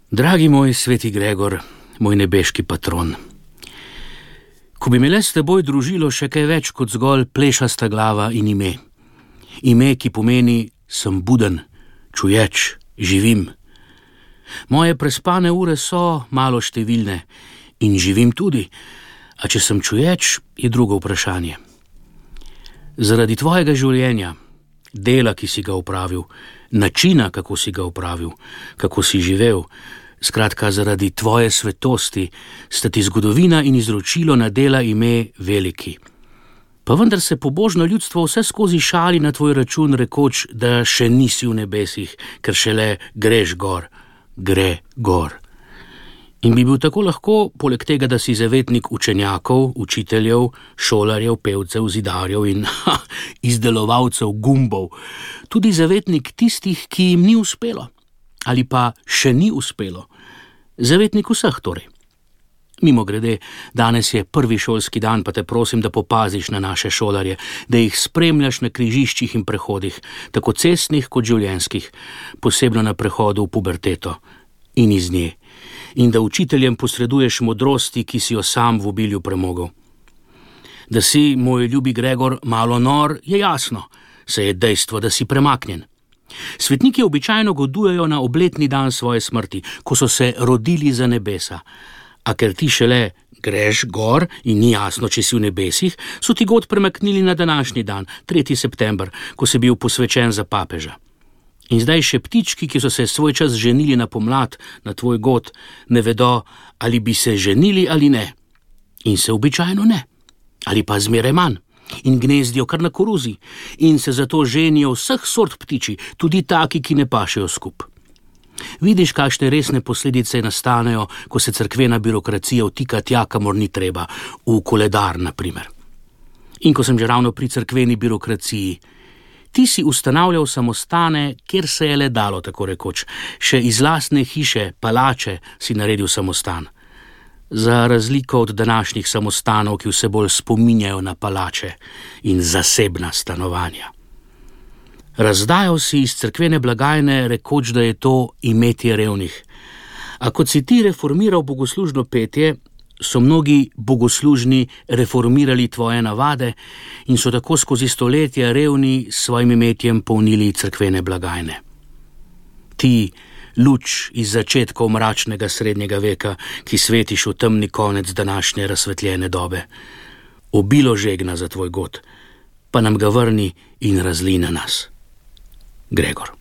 Dragi moj sveti Gregor, moj nebeški patron, ko bi me le s teboj družilo še kaj več kot zgolj plešasta glava in ime. Ime, ki pomeni, sem buden, čuječ, živim. Moje prespane ure so malo številne in živim tudi, a če sem čuječ, je drugo vprašanje. Zaradi tvojega življenja, dela, ki si ga opravil, načina, kako si ga opravil, kako si živel, skratka, zaradi tvoje svetosti, sta ti zgodovina in izročilo nadela ime veliki. Pa vendar se pobožno ljudstvo vse skozi šali na tvoj račun, rekoč, da še nisi v nebesih, ker šele greš gor, gre gor. In bi bil tako lahko, poleg tega, da si zavetnik učenjakov, učiteljev, šolarjev, pevcev, zidarjev in izdelovalcev gumbov, tudi zavetnik tistih, ki jim ni uspelo, ali pa še ni uspelo. Zavetnik vseh torej. Mimogrede, danes je prvi šolski dan, pa te prosim, da popaziš na naše šolarje, da jih spremljaš na križiščih in prehodih, tako cestnih kot življenjskih, posebno na prehodu v puberteto in iz nje, in da učiteljem posreduješ modrosti, ki si jo sam v obilju premogel. Da si, moj ljubi Gregor, malo nor, je jasno, saj je dejstvo, da si premaknjen. Svetniki običajno godujejo na obletni dan svoje smrti, ko so se rodili za nebesa. A ker ti šele greš gor in ni jasno, če si v nebesih, so ti god premaknili na današnji dan, 3. september, ko si bil posvečen za papeža. In zdaj še ptički, ki so se svoj čas ženili na pomlad, na tvoj god, ne vedo, ali bi se ženili ali ne. In se običajno ne. Ali pa zmeraj manj. In gnezdijo kar na koruzi. In se zato ženijo vseh sort ptiči, tudi taki, ki ne pašejo skup. Vidiš, kakšne resne posledice nastanejo, ko se cerkvena birokracija vtika tja, kamor ni treba, v koledar, na primer. In ko sem že ravno pri cerkveni birokraciji, ti si ustanavljal samostane, kjer se je le dalo, tako rekoč. Še iz lastne hiše, palače, si naredil samostan. Za razliko od današnjih samostanov, ki vse bolj spominjajo na palače in zasebna stanovanja. Razdajal si iz cerkvene blagajne, rekoč, da je to imetje revnih. A kot si ti reformiral bogoslužno petje, so mnogi bogoslužni reformirali tvoje navade in so tako skozi stoletja revni s svojim imetjem polnili cerkvene blagajne. Ti, luč iz začetkov mračnega srednjega veka, ki svetiš v temni konec današnje razsvetljene dobe, obilo žegna za tvoj god, pa nam ga vrni in razli na nas. Gregor.